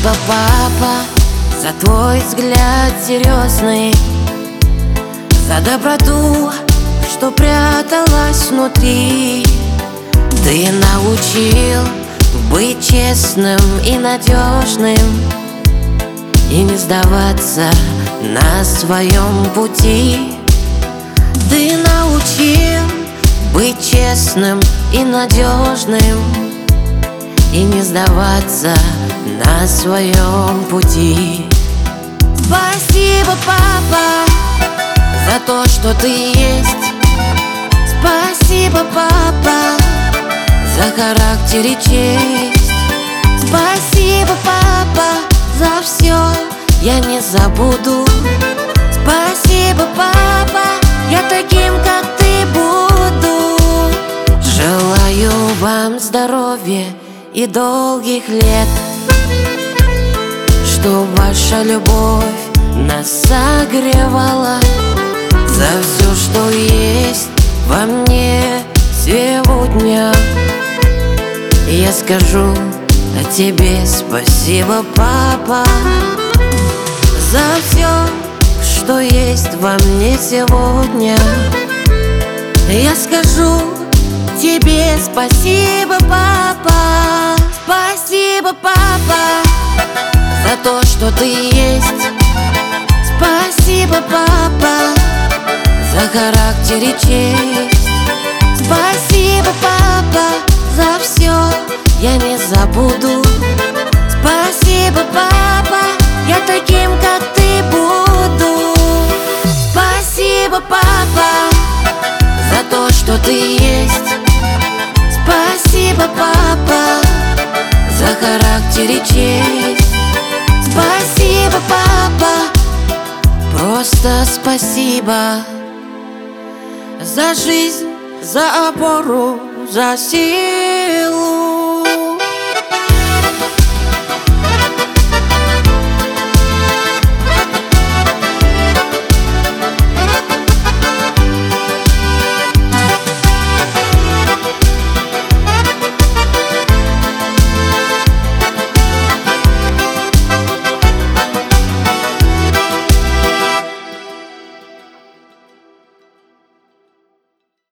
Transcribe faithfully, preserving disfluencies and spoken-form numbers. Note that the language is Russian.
Спасибо, папа, за твой взгляд серьезный, за доброту, что пряталась внутри. Ты научил быть честным и надежным, и не сдаваться на своем пути. Ты научил быть честным и надежным, и не сдаваться на своем пути. Спасибо, папа, за то, что ты есть. Спасибо, папа, за характер и честь. Спасибо, папа, за все я не забуду. Спасибо, папа, я таким, как ты, буду. Желаю вам здоровья и долгих лет, чтоб ваша любовь нас согревала. За все, что есть во мне сегодня, я скажу о тебе спасибо, папа. За все, что есть во мне сегодня, я скажу тебе спасибо, папа. Спасибо, папа, за то, что ты есть. Спасибо, папа, за характер и честь. Спасибо, папа, за все я не забуду. Спасибо, папа, я таким, как ты, буду. Спасибо, папа, за то, что ты есть. Спасибо, папа, за характер и честь. Спасибо, папа, просто спасибо. За жизнь, за опору, за силу.